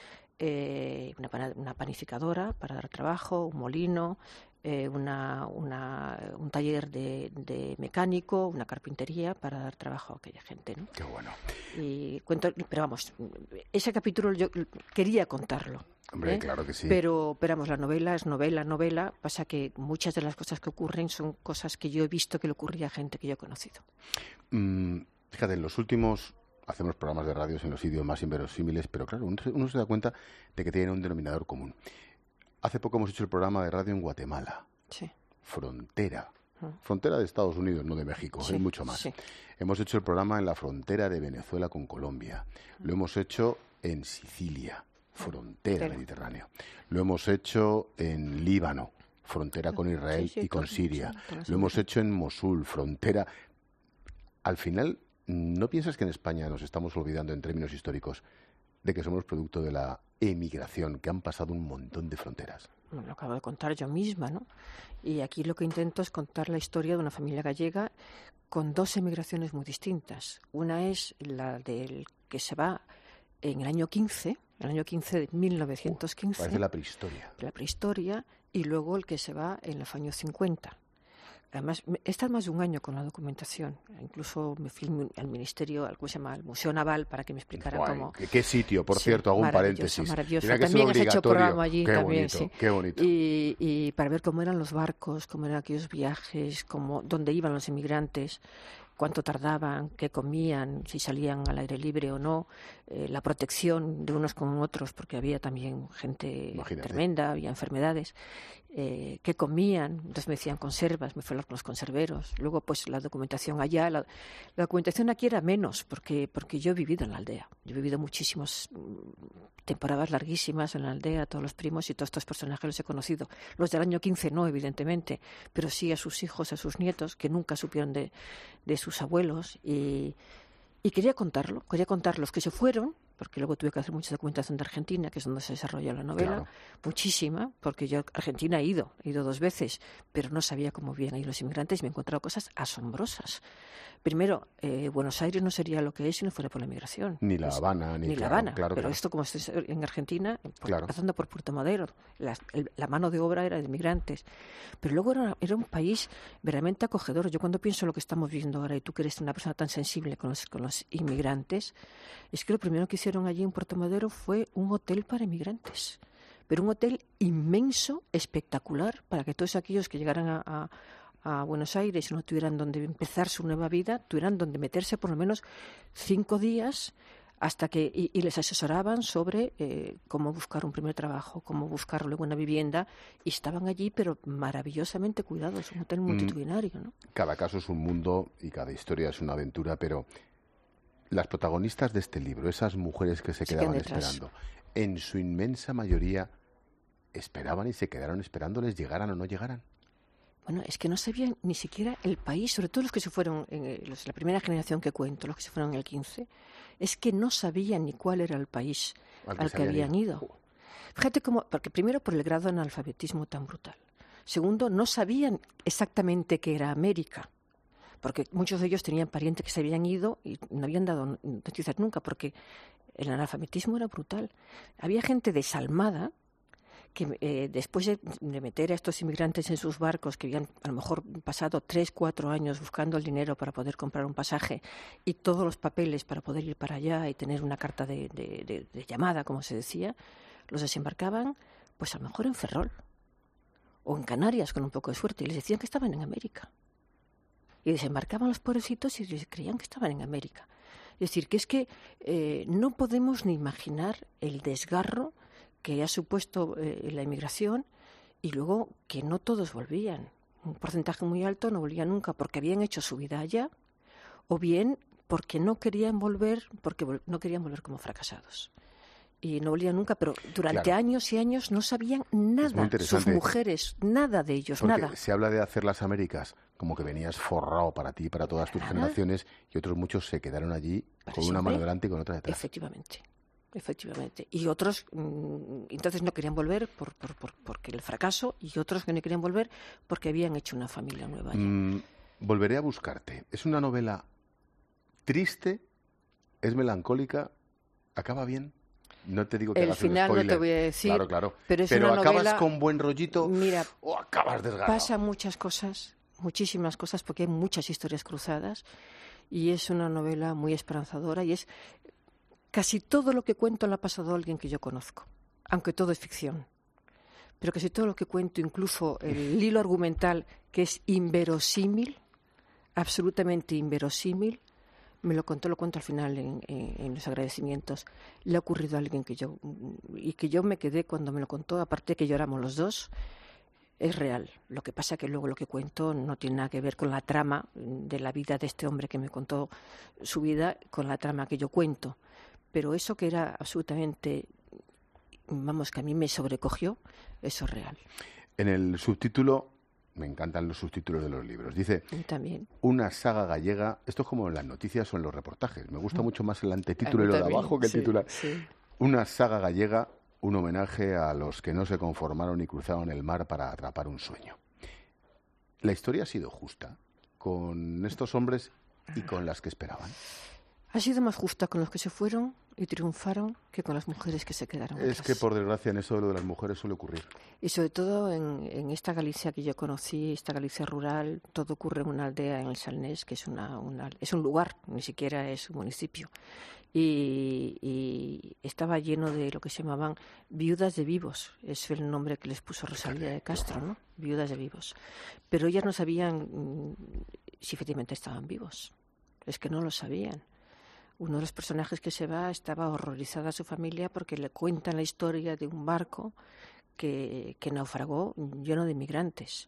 Eh, una, una panificadora para dar trabajo, un molino, eh, una, una, un taller de, de mecánico, una carpintería para dar trabajo a aquella gente, ¿no? Qué bueno. Y cuento, pero vamos, ese capítulo yo quería contarlo. Hombre, ¿eh? claro que sí. Pero, pero vamos, la novela es novela, novela. Pasa que muchas de las cosas que ocurren son cosas que yo he visto que le ocurría a gente que yo he conocido. Mm, fíjate, en los últimos... Hacemos programas de radios en los sitios más inverosímiles, pero claro, uno se, uno se da cuenta de que tienen un denominador común. Hace poco hemos hecho el programa de radio en Guatemala. Sí. Frontera. Uh-huh. Frontera de Estados Unidos, no de México, sí, hay mucho más. Sí. Hemos hecho el programa en la frontera de Venezuela con Colombia. Uh-huh. Lo hemos hecho en Sicilia, frontera Pero... mediterránea. Lo hemos hecho en Líbano, frontera con Israel sí, sí, y con sí, Siria. sí, Lo hemos hecho en Mosul, frontera... Al final... ¿No piensas que en España nos estamos olvidando en términos históricos de que somos producto de la emigración, que han pasado un montón de fronteras? Bueno, lo acabo de contar yo misma, ¿no? Y aquí lo que intento es contar la historia de una familia gallega con dos emigraciones muy distintas. Una es la del que se va en el año quince, el año quince de mil novecientos quince. Uh, parece la prehistoria. La prehistoria, y luego el que se va en los años cincuenta. Además, he estado más de un año con la documentación. Incluso me fui al ministerio, al, ¿cómo se llama? Al Museo Naval, para que me explicaran Guay, cómo... ¿Qué sitio? Por Sí, cierto, hago un maravilloso, paréntesis. Maravilloso, Mira que también es has hecho obligatorio. programa allí. Qué también, bonito, sí. qué bonito. Y, y para ver cómo eran los barcos, cómo eran aquellos viajes, cómo, dónde iban los inmigrantes, cuánto tardaban, qué comían, si salían al aire libre o no, eh, la protección de unos con otros, porque había también gente Imagínate. tremenda, había enfermedades, eh, qué comían, entonces me decían conservas, me fui a hablar con los conserveros, luego pues la documentación allá, la, la documentación aquí era menos, porque, porque yo he vivido en la aldea, yo he vivido muchísimas temporadas larguísimas en la aldea, todos los primos y todos estos personajes los he conocido, los del año quince no, evidentemente, pero sí a sus hijos, a sus nietos, que nunca supieron de, de sus abuelos, y, y quería contarlo, quería contar los que se fueron, porque luego tuve que hacer mucha documentación de Argentina, que es donde se desarrolla la novela, Claro. muchísima, porque yo a Argentina he ido, he ido dos veces, pero no sabía cómo vivían ahí los inmigrantes y me he encontrado cosas asombrosas. Primero, eh, Buenos Aires no sería lo que es si no fuera por la inmigración. Ni La Pues, Habana, ni, ni La claro, Habana, claro, pero claro. esto como es en Argentina, por- Claro. pasando por Puerto Madero, la, el- la mano de obra era de inmigrantes, pero luego era, era un país verdaderamente acogedor. Yo cuando pienso lo que estamos viviendo ahora, y tú que eres una persona tan sensible con los, con los inmigrantes, es que lo primero que hicieron allí en Puerto Madero fue un hotel para inmigrantes, pero un hotel inmenso, espectacular, para que todos aquellos que llegaran a, a a Buenos Aires y no tuvieran donde empezar su nueva vida, tuvieran donde meterse por lo menos cinco días hasta que y, y les asesoraban sobre eh, cómo buscar un primer trabajo, cómo buscar luego una vivienda, y estaban allí pero maravillosamente cuidados, un hotel multitudinario, ¿no? Cada caso es un mundo y cada historia es una aventura, pero las protagonistas de este libro, esas mujeres que se Se quedaban quedan detrás. esperando, en su inmensa mayoría esperaban y se quedaron esperando les llegaran o no llegaran. Bueno, es que no sabían ni siquiera el país, sobre todo los que se fueron, en eh, los, la primera generación que cuento, los que se fueron en el quince, es que no sabían ni cuál era el país Al al que que, se habían habían ido. Fíjate cómo, porque primero por el grado de analfabetismo tan brutal. Segundo, no sabían exactamente qué era América, porque muchos de ellos tenían parientes que se habían ido y no habían dado noticias nunca, porque el analfabetismo era brutal. Había gente desalmada que eh, después de, de meter a estos inmigrantes en sus barcos, que habían a lo mejor pasado tres, cuatro años buscando el dinero para poder comprar un pasaje y todos los papeles para poder ir para allá y tener una carta de, de, de, de llamada, como se decía, los desembarcaban pues a lo mejor en Ferrol o en Canarias con un poco de suerte, y les decían que estaban en América. Y desembarcaban los pobrecitos y les creían que estaban en América. Es decir, que es que eh, no podemos ni imaginar el desgarro que ha supuesto eh, la inmigración, y luego que no todos volvían. Un porcentaje muy alto no volvía nunca porque habían hecho su vida allá, o bien porque no querían volver, porque vol- no querían volver como fracasados. Y no volvían nunca, pero durante Claro. años y años no sabían Es muy nada, sus interesante. mujeres, nada de ellos, Porque nada. se habla de hacer las Américas como que venías forrado para ti y para todas tus Nada. generaciones, y otros muchos se quedaron allí Para con una mano siempre. delante y con otra detrás. Efectivamente, efectivamente. Y otros mm, entonces no querían volver por, por, por, porque el fracaso, y otros que no querían volver porque habían hecho una familia nueva allá. Mm, volveré a buscarte. Es una novela triste, es melancólica, acaba bien. No te digo que El hagas un final no te spoiler. voy a decir, Claro, claro. pero es pero una acabas novela- con buen rollito Mira, o acabas desgarrado. pasan muchas cosas, muchísimas cosas, porque hay muchas historias cruzadas, y es una novela muy esperanzadora, y es casi todo lo que cuento le ha pasado a alguien que yo conozco, aunque todo es ficción. Pero casi todo lo que cuento, incluso el hilo argumental, que es inverosímil, absolutamente inverosímil, me lo contó, lo cuento al final en, en, en los agradecimientos. Le ha ocurrido a alguien que yo, y que yo me quedé cuando me lo contó, aparte que lloramos los dos. Es real. Lo que pasa que luego lo que cuento no tiene nada que ver con la trama de la vida de este hombre que me contó su vida, con la trama que yo cuento. Pero eso que era absolutamente, vamos, que a mí me sobrecogió, eso es real. En el subtítulo, me encantan los subtítulos de los libros, dice Y también. una saga gallega. Esto es como en las noticias o en los reportajes. Me gusta Mm. mucho más el A antetítulo mí y lo de también, abajo que el sí, titular. sí. Una saga gallega, un homenaje a los que no se conformaron y cruzaron el mar para atrapar un sueño. La historia ha sido justa con estos hombres y con las que esperaban. Ha sido más justa con los que se fueron y triunfaron que con las mujeres que se quedaron Es atrás. que, por desgracia, en eso de lo de las mujeres suele ocurrir. Y sobre todo en, en esta Galicia que yo conocí, esta Galicia rural, todo ocurre en una aldea en el Salnés, que es, una, una, es un lugar, ni siquiera es un municipio. Y, y estaba lleno de lo que se llamaban viudas de vivos. Es el nombre que les puso Rosalía de Castro, ¿no? Viudas de vivos. Pero ellas no sabían mm, si efectivamente estaban vivos. Es que no lo sabían. Uno de los personajes que se va estaba horrorizada a su familia porque le cuentan la historia de un barco que, que naufragó lleno de inmigrantes.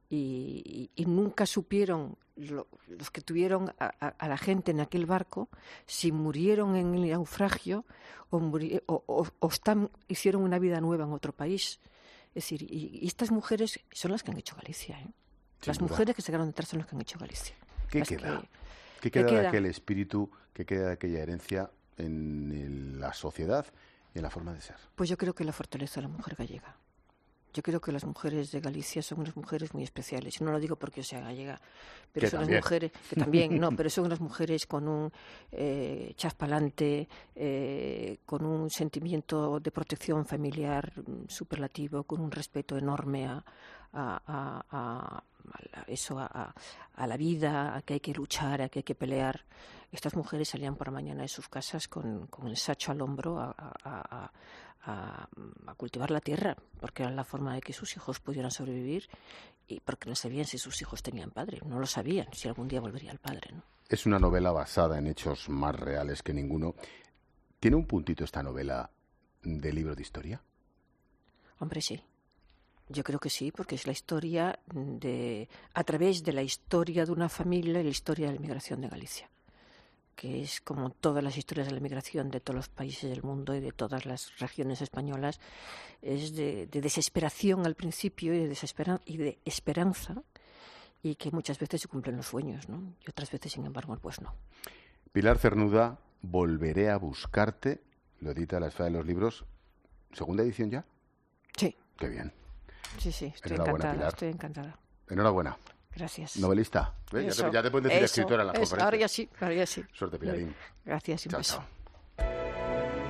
Y, y, y nunca supieron lo, los que tuvieron a, a, a la gente en aquel barco si murieron en el naufragio o, muri, o, o, o están, hicieron una vida nueva en otro país. Es decir, y, y estas mujeres son las que han hecho Galicia, ¿eh? Las duda. mujeres que se quedaron detrás son las que han hecho Galicia. ¿Qué Las queda? que- ¿Qué ¿Qué queda de queda? aquel espíritu, qué queda de aquella herencia en el- la sociedad y en la forma de ser? Pues yo creo que la fortaleza de la mujer gallega. Yo creo que las mujeres de Galicia son unas mujeres muy especiales. Y no lo digo porque yo sea gallega, pero Que son también. unas mujeres que también, no, pero son unas mujeres con un eh, chazpalante, eh, con un sentimiento de protección familiar mm, superlativo, con un respeto enorme a, a, a- a- a la- eso, a, a- a la vida, a que hay que luchar, a que hay que pelear. Estas mujeres salían por la mañana de sus casas con, con el sacho al hombro a, a- a- a, a cultivar la tierra, porque era la forma de que sus hijos pudieran sobrevivir y porque no sabían si sus hijos tenían padre, no lo sabían, si algún día volvería el padre, ¿no? Es una novela basada en hechos más reales que ninguno. ¿Tiene un puntito esta novela de libro de historia? Hombre, sí. Yo creo que sí, porque es la historia de, a través de la historia de una familia y la historia de la inmigración de Galicia, que es como todas las historias de la inmigración de todos los países del mundo y de todas las regiones españolas, es de, de desesperación al principio y de, desesperan- y de esperanza, y que muchas veces se cumplen los sueños, ¿no? Y otras veces, sin embargo, pues no. Pilar Cernuda, Volveré a buscarte, lo edita La Esfera de los Libros. ¿Segunda edición ya? Sí. Qué bien. Sí, sí, estoy Enhorabuena, encantada, Pilar. estoy encantada. Enhorabuena. Gracias. Novelista. ¿Ves? Ya, Eso, te, ya te pueden decir eso, escritora en las eso. conferencias. Ahora ya sí, ahora ya sí. Suerte, Pilarín. Gracias y un Chao, beso. chao.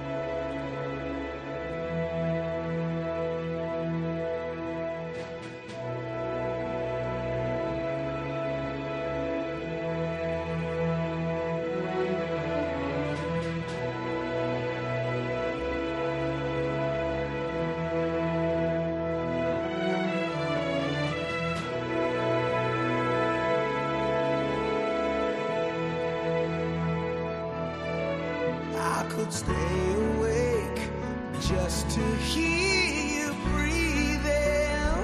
I could stay awake just to hear you breathing.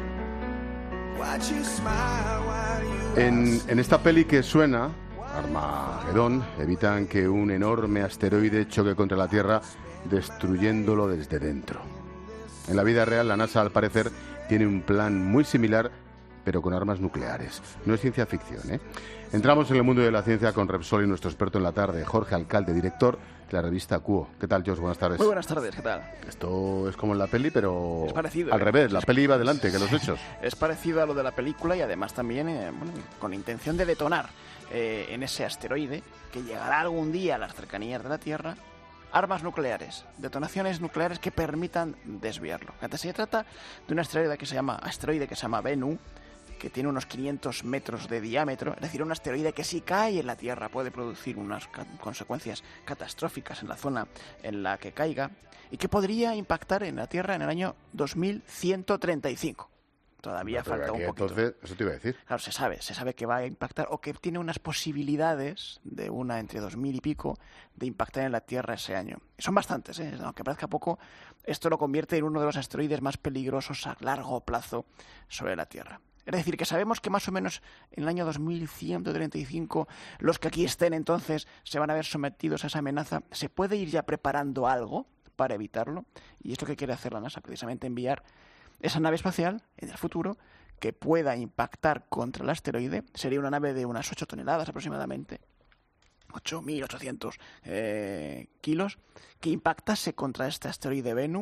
Watch you smile while you En, en esta peli que suena, Armagedón, evitan que un enorme asteroide choque contra la Tierra, destruyéndolo desde dentro. En la vida real, la NASA, al parecer, tiene un plan muy similar, pero con armas nucleares. No es ciencia ficción, ¿eh? Entramos en el mundo de la ciencia con Repsol y nuestro experto en la tarde, Jorge Alcalde, director de la revista Cuo. ¿Qué tal, Jos? Buenas tardes. Muy buenas tardes, ¿qué tal? Esto es como en la peli, pero Es parecido, al ¿eh? revés. La peli iba adelante que los hechos. Es parecido a lo de la película y además también eh, bueno, con intención de detonar eh, en ese asteroide que llegará algún día a las cercanías de la Tierra armas nucleares, detonaciones nucleares que permitan desviarlo. Fíjate, se trata de un asteroide que se llama asteroide que se llama Bennu, que tiene unos quinientos metros de diámetro, es decir, un asteroide que si cae en la Tierra puede producir unas ca- consecuencias catastróficas en la zona en la que caiga y que podría impactar en la Tierra en el año dos mil ciento treinta y cinco. Todavía Pero falta aquí, un poquito. entonces, eso te iba a decir. Claro, se sabe, se sabe que va a impactar o que tiene unas posibilidades de una entre dos mil y pico de impactar en la Tierra ese año. Y son bastantes, ¿eh? Aunque parezca poco, esto lo convierte en uno de los asteroides más peligrosos a largo plazo sobre la Tierra. Es decir, que sabemos que más o menos en el año dos mil ciento treinta y cinco los que aquí estén entonces se van a ver sometidos a esa amenaza. ¿Se puede ir ya preparando algo para evitarlo? Y es lo que quiere hacer la NASA, precisamente enviar esa nave espacial en el futuro que pueda impactar contra el asteroide. Sería una nave de unas ocho toneladas aproximadamente, ocho mil ochocientos eh, kilos, que impactase contra este asteroide Bennu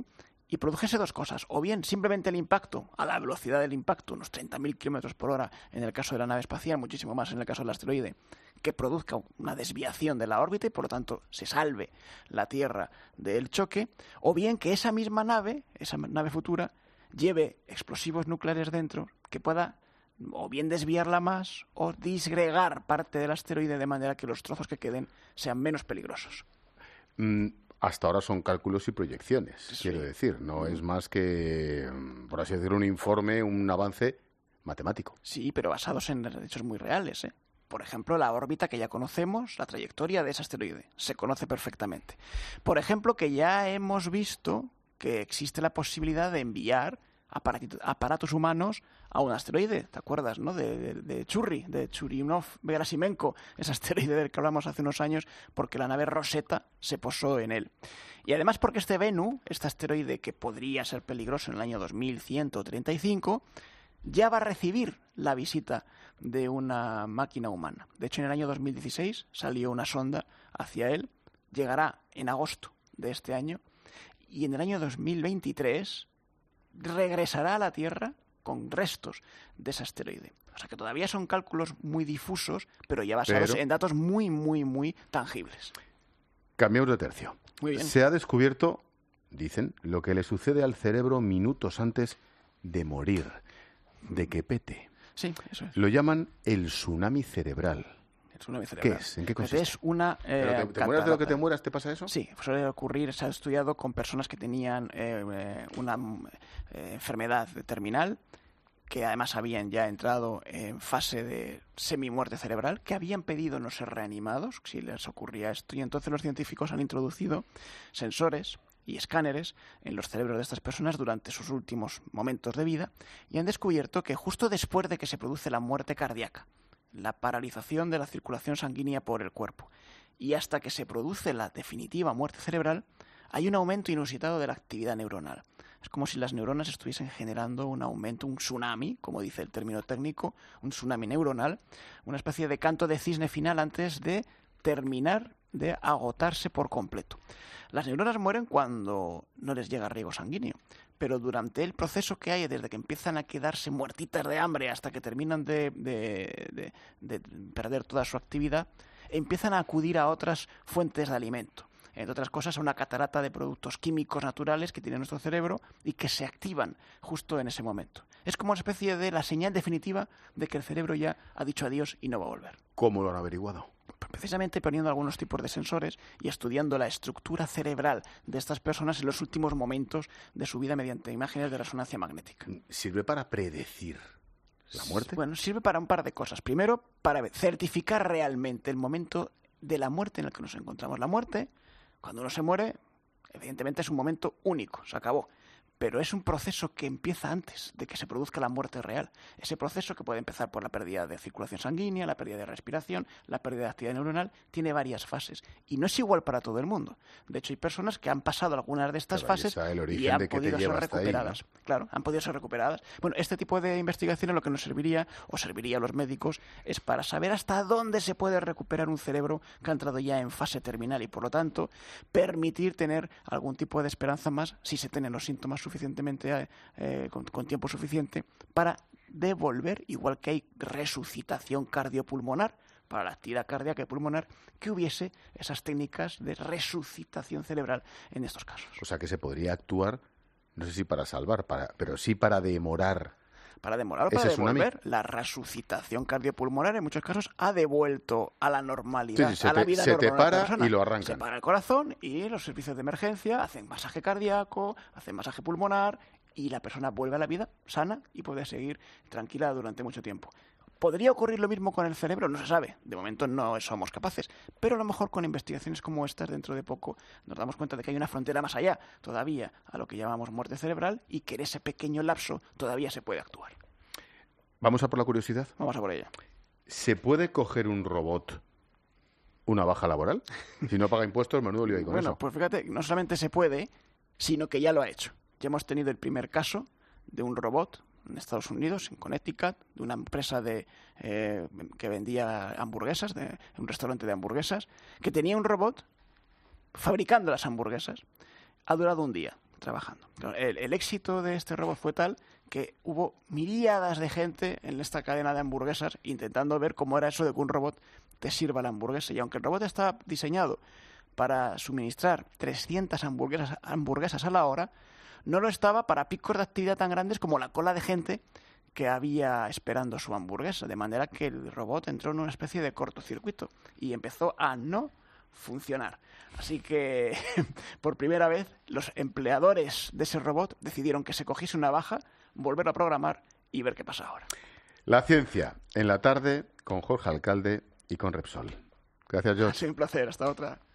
y produjese dos cosas, o bien simplemente el impacto, a la velocidad del impacto, unos treinta mil kilómetros por hora en el caso de la nave espacial, muchísimo más en el caso del asteroide, que produzca una desviación de la órbita y por lo tanto se salve la Tierra del choque, o bien que esa misma nave, esa nave futura, lleve explosivos nucleares dentro que pueda o bien desviarla más o disgregar parte del asteroide de manera que los trozos que queden sean menos peligrosos. Mm. Hasta ahora son cálculos y proyecciones, sí. quiero decir. No es más que, por así decirlo, un informe, un avance matemático. Sí, pero basados en hechos muy reales, ¿eh? Por ejemplo, la órbita que ya conocemos, la trayectoria de ese asteroide, se conoce perfectamente. Por ejemplo, que ya hemos visto que existe la posibilidad de enviar aparatos humanos a un asteroide, ¿te acuerdas, no? De, de, de Churri, de Churyumov-Gerasimenko, ese asteroide del que hablamos hace unos años, porque la nave Rosetta se posó en él. Y además porque este Bennu, este asteroide que podría ser peligroso en el año dos mil ciento treinta y cinco, ya va a recibir la visita de una máquina humana. De hecho, en el año dos mil dieciséis salió una sonda hacia él, llegará en agosto de este año, y en el año dos mil veintitrés regresará a la Tierra con restos de ese asteroide. O sea que todavía son cálculos muy difusos, pero ya basados pero... en datos muy, muy, muy tangibles. Cambiamos de tercio. Muy bien. Se ha descubierto, dicen, lo que le sucede al cerebro minutos antes de morir, de que pete. Sí, eso es. Lo llaman el tsunami cerebral. El tsunami cerebral. ¿Qué es? ¿En qué consiste? Pues es una eh, ¿Pero te, te mueras de lo que te mueras, te pasa eso? Sí, suele ocurrir, se ha estudiado con personas que tenían eh, una eh, enfermedad terminal, que además habían ya entrado en fase de semimuerte cerebral, que habían pedido no ser reanimados, si les ocurría esto, y entonces los científicos han introducido sensores y escáneres en los cerebros de estas personas durante sus últimos momentos de vida y han descubierto que justo después de que se produce la muerte cardíaca, la paralización de la circulación sanguínea por el cuerpo, y hasta que se produce la definitiva muerte cerebral, hay un aumento inusitado de la actividad neuronal. Es como si las neuronas estuviesen generando un aumento, un tsunami, como dice el término técnico, un tsunami neuronal, una especie de canto de cisne final antes de terminar de agotarse por completo. Las neuronas mueren cuando no les llega riego sanguíneo, pero durante el proceso que hay, desde que empiezan a quedarse muertitas de hambre hasta que terminan de, de, de, de perder toda su actividad, empiezan a acudir a otras fuentes de alimento. Entre otras cosas, a una catarata de productos químicos naturales que tiene nuestro cerebro y que se activan justo en ese momento. Es como una especie de la señal definitiva de que el cerebro ya ha dicho adiós y no va a volver. ¿Cómo lo han averiguado? Precisamente poniendo algunos tipos de sensores y estudiando la estructura cerebral de estas personas en los últimos momentos de su vida mediante imágenes de resonancia magnética. ¿Sirve para predecir la muerte? Bueno, sirve para un par de cosas. Primero, para certificar realmente el momento de la muerte en el que nos encontramos. La muerte, cuando uno se muere, evidentemente es un momento único, se acabó. Pero es un proceso que empieza antes de que se produzca la muerte real. Ese proceso, que puede empezar por la pérdida de circulación sanguínea, la pérdida de respiración, la pérdida de actividad neuronal, tiene varias fases. Y no es igual para todo el mundo. De hecho, hay personas que han pasado algunas de estas Pero fases y han de que podido te ser lleva hasta recuperadas. ahí, ¿no? Claro, han podido ser recuperadas. Bueno, este tipo de investigaciones lo que nos serviría, o serviría a los médicos, es para saber hasta dónde se puede recuperar un cerebro que ha entrado ya en fase terminal y, por lo tanto, permitir tener algún tipo de esperanza más si se tienen los síntomas suficientemente Eh, con, con tiempo suficiente para devolver, igual que hay resucitación cardiopulmonar para la actividad cardíaca y pulmonar, que hubiese esas técnicas de resucitación cerebral en estos casos. O sea que se podría actuar, no sé si para salvar, para, pero sí para demorar. Para demorar o para devolver. La resucitación cardiopulmonar en muchos casos ha devuelto a la normalidad, sí, sí, a la te, vida se normal. Se te para persona. y lo arrancan. Se para el corazón y los servicios de emergencia hacen masaje cardíaco, hacen masaje pulmonar y la persona vuelve a la vida sana y puede seguir tranquila durante mucho tiempo. ¿Podría ocurrir lo mismo con el cerebro? No se sabe. De momento no somos capaces. Pero a lo mejor con investigaciones como estas, dentro de poco, nos damos cuenta de que hay una frontera más allá, todavía, a lo que llamamos muerte cerebral, y que en ese pequeño lapso todavía se puede actuar. ¿Vamos a por la curiosidad? Vamos a por ella. ¿Se puede coger un robot una baja laboral? Si no paga impuestos, menudo lío hay con bueno, eso. Pues fíjate, no solamente se puede, sino que ya lo ha hecho. Ya hemos tenido el primer caso de un robot en Estados Unidos, en Connecticut, de una empresa de, eh, que vendía hamburguesas, de un restaurante de hamburguesas, que tenía un robot fabricando las hamburguesas. Ha durado un día. trabajando. El, el éxito de este robot fue tal que hubo miríadas de gente en esta cadena de hamburguesas intentando ver cómo era eso de que un robot te sirva la hamburguesa. Y aunque el robot estaba diseñado para suministrar trescientas hamburguesas, hamburguesas a la hora, no lo estaba para picos de actividad tan grandes como la cola de gente que había esperando su hamburguesa. De manera que el robot entró en una especie de cortocircuito y empezó a no funcionar. Así que, por primera vez, los empleadores de ese robot decidieron que se cogiese una baja, volverlo a programar y ver qué pasa ahora. La ciencia, en la tarde, con Jorge Alcalde y con Repsol. Gracias, George. Ha sido un placer. Hasta otra.